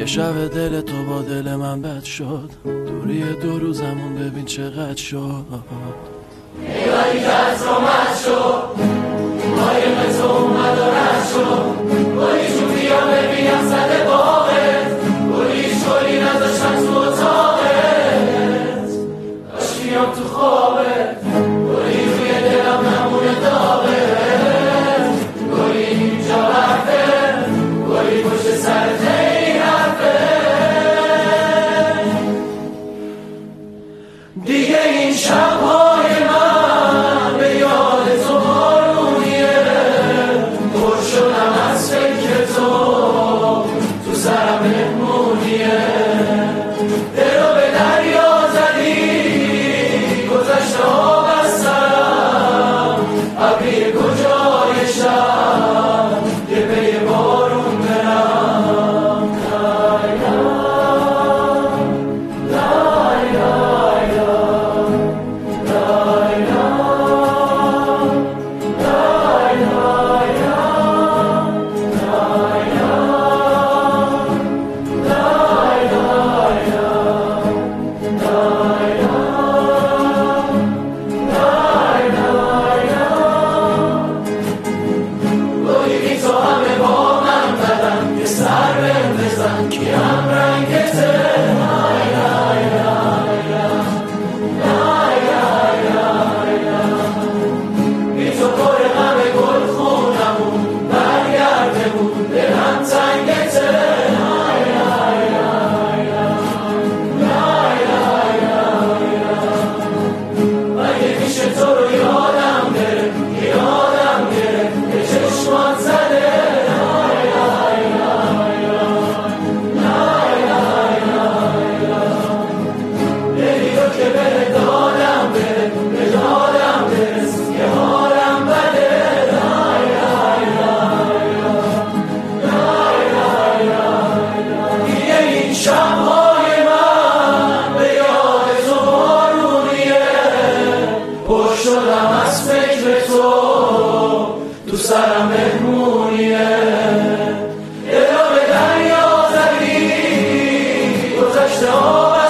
یه شب دل تو با دل من بد شد، دوری 2 روزمون ببین چقدر شد. نگاهی که از رامت شد، قایق تو اومد و رد شد. گلی جون بیا ببینم زده باقت، گلیش گلی نداشتن تو اتاقت. داشت بیام تو خوابت، گلی روی دلم نمونه داغت. گلی اینجا حرفه، گلی پشت سرت این حرفه. دیگه این شب‌های من به یاد تو بارونیه، پر شدم از فکر تو سرم مهمونیه. دلو به دریا زدی، گذشته آب از سرم، ابری کجای شب یه پی بارون برم. کیم رنگته بی تو پر غم گل خونمون برگرده بود، دلم تنگته. مگه میشه تو رو یادم بره، یادم گره به چشمات زده. شب‌های من به یاد تو بارونیه، پر شدم از فکر تو سرم مهمونیه. دلو به دریا زدی، گذشته آب